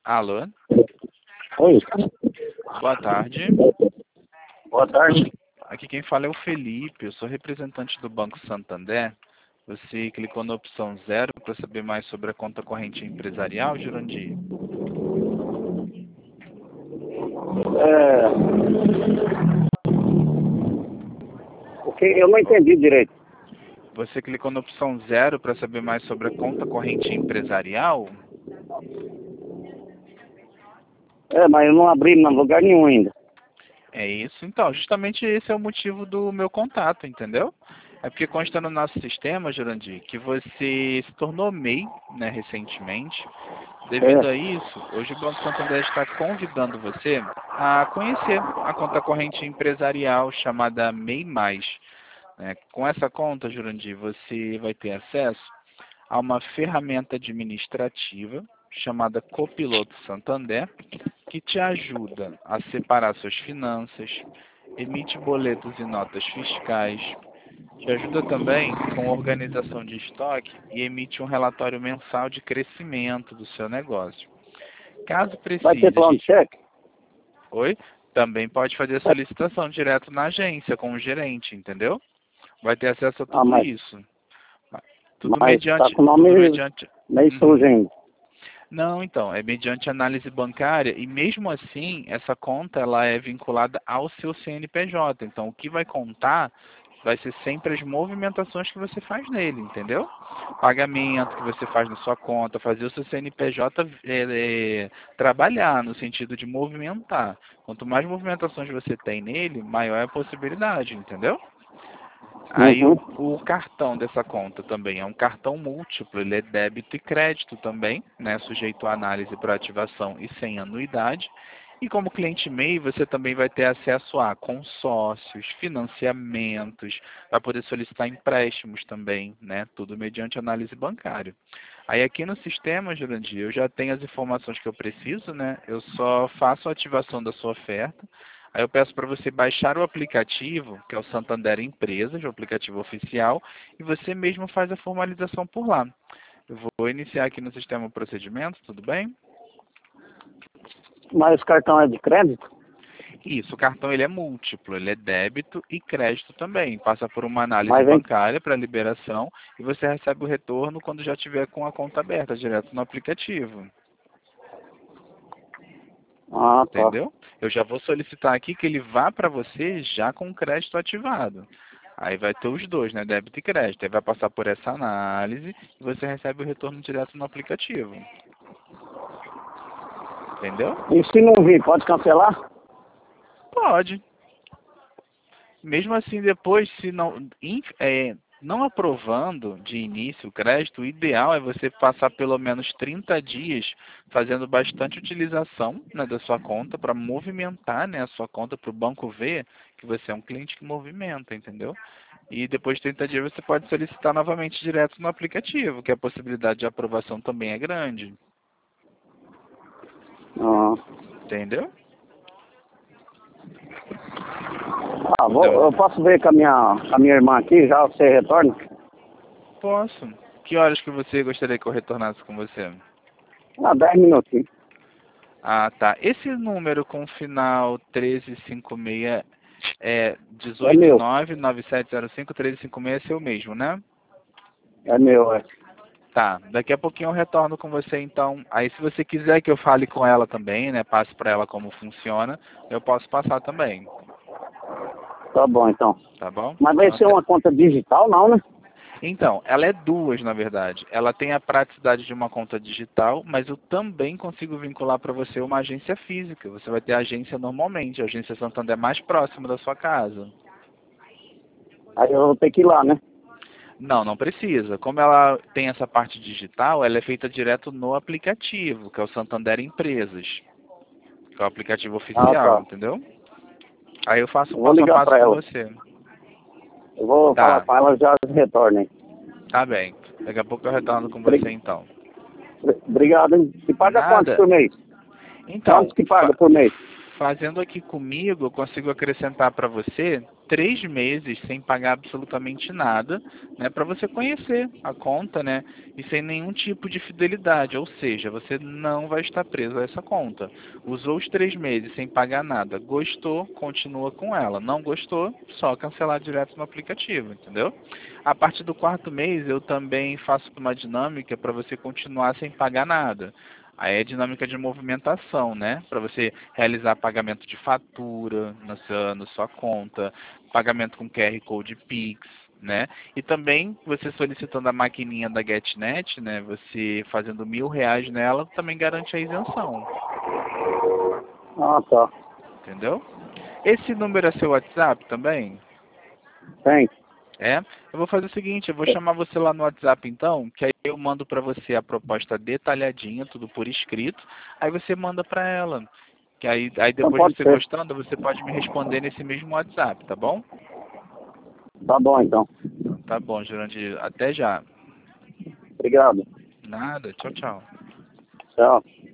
Alô? Oi. Boa tarde. Boa tarde. Aqui quem fala é o Felipe, eu sou representante do Banco Santander. Você clicou na opção 0 para saber mais sobre a conta corrente empresarial, Jurandir? Eu não entendi direito. Você clicou na opção 0 para saber mais sobre a conta corrente empresarial? Mas eu não abri em lugar nenhum ainda. É isso. Então, justamente esse é o motivo do meu contato, entendeu? É porque consta no nosso sistema, Jurandir, que você se tornou MEI, né, recentemente. Devido a isso, hoje o Banco Santander está convidando você a conhecer a conta corrente empresarial chamada MEI+. Com essa conta, Jurandir, você vai ter acesso a uma ferramenta administrativa chamada Copiloto Santander, que te ajuda a separar suas finanças, emite boletos e notas fiscais, te ajuda também com organização de estoque e emite um relatório mensal de crescimento do seu negócio. Caso Vai ter precise, plano de cheque? Oi? Também pode fazer a solicitação direto na agência com o gerente, entendeu? Vai ter acesso a tudo Mas isso. tá Mediante, com o tudo nome mediante. meio sujo ainda. Não, então, é mediante análise bancária e mesmo assim, essa conta ela é vinculada ao seu CNPJ. Então, o que vai contar vai ser sempre as movimentações que você faz nele, entendeu? Pagamento que você faz na sua conta, fazer o seu CNPJ trabalhar no sentido de movimentar. Quanto mais movimentações você tem nele, maior é a possibilidade, entendeu? Aí Uhum. o cartão dessa conta também é um cartão múltiplo, ele é débito e crédito também, né, sujeito a análise para ativação e sem anuidade. E como cliente MEI, você também vai ter acesso a consórcios, financiamentos, vai poder solicitar empréstimos também, né, tudo mediante análise bancária. Aí aqui no sistema, Jurandir, eu já tenho as informações que eu preciso, né, eu só faço a ativação da sua oferta. Aí eu peço para você baixar o aplicativo, que é o Santander Empresas, o aplicativo oficial, e você mesmo faz a formalização por lá. Eu vou iniciar aqui no sistema o procedimento, tudo bem? Mas o cartão é de crédito? Isso, o cartão ele é múltiplo, ele é débito e crédito também. Passa por uma análise Mas vem. bancária para liberação e você recebe o retorno quando já tiver com a conta aberta, direto no aplicativo. Ah, tá. Entendeu? Eu já vou solicitar aqui que ele vá para você já com o crédito ativado. Aí vai ter os dois, né? Débito e crédito. Aí vai passar por essa análise e você recebe o retorno direto no aplicativo. Entendeu? E se não vir, pode cancelar? Pode. Mesmo assim, depois, se não aprovando de início o crédito, o ideal é você passar pelo menos 30 dias fazendo bastante utilização, né, da sua conta para movimentar, né, a sua conta para o banco ver que você é um cliente que movimenta, entendeu? E depois de 30 dias você pode solicitar novamente direto no aplicativo, que a possibilidade de aprovação também é grande. Ah. Entendeu? Eu posso ver com a minha irmã aqui, já você retorna? Posso. Que horas que você gostaria que eu retornasse com você? 10 minutinhos. Ah, tá. Esse número com final 1356 é É meu. 18997051356 é seu mesmo, né? É meu, é. Tá. Daqui a pouquinho eu retorno com você, então. Aí, se você quiser que eu fale com ela também, né? Passe para ela como funciona, eu posso passar também. Tá bom, então. Tá bom? Mas vai ser uma conta digital, não, né? Então, ela é duas, na verdade. Ela tem a praticidade de uma conta digital, mas eu também consigo vincular para você uma agência física. Você vai ter a agência normalmente, a agência Santander mais próxima da sua casa. Aí eu vou ter que ir lá, né? Não, não precisa. Como ela tem essa parte digital, ela é feita direto no aplicativo, que é o Santander Empresas, que é o aplicativo Ah, oficial, tá. entendeu? Aí eu faço Eu o vou passo a ligar passo pra com ela. você. Eu vou falar Tá, com ela, já retorna aí. tá bem. Daqui a pouco eu retorno com você então. Obrigado, hein? E paga quantos Nada. por mês? Então, Quantos que paga por mês? fazendo aqui comigo, eu consigo acrescentar para você 3 meses sem pagar absolutamente nada, né, para você conhecer a conta, né, e sem nenhum tipo de fidelidade, ou seja, você não vai estar preso a essa conta. Usou os 3 meses sem pagar nada, gostou, continua com ela, não gostou, só cancelar direto no aplicativo, entendeu? A partir do 4º mês eu também faço uma dinâmica para você continuar sem pagar nada. Aí é dinâmica de movimentação, né? Para você realizar pagamento de fatura na sua conta, pagamento com QR Code Pix, né? E também você solicitando a maquininha da GetNet, né? Você fazendo R$ 1.000 nela, também garante a isenção, Ah, tá. entendeu? Esse número é seu WhatsApp também? Tem. É? Eu vou fazer o seguinte, eu vou chamar você lá no WhatsApp então, que aí eu mando para você a proposta detalhadinha, tudo por escrito, aí você manda para ela. Que aí Então depois pode você ser. gostando, você pode me responder nesse mesmo WhatsApp, tá bom? Tá bom, então. Então, tá bom, Jurandir. Até já. Obrigado. Nada. Tchau, tchau. Tchau.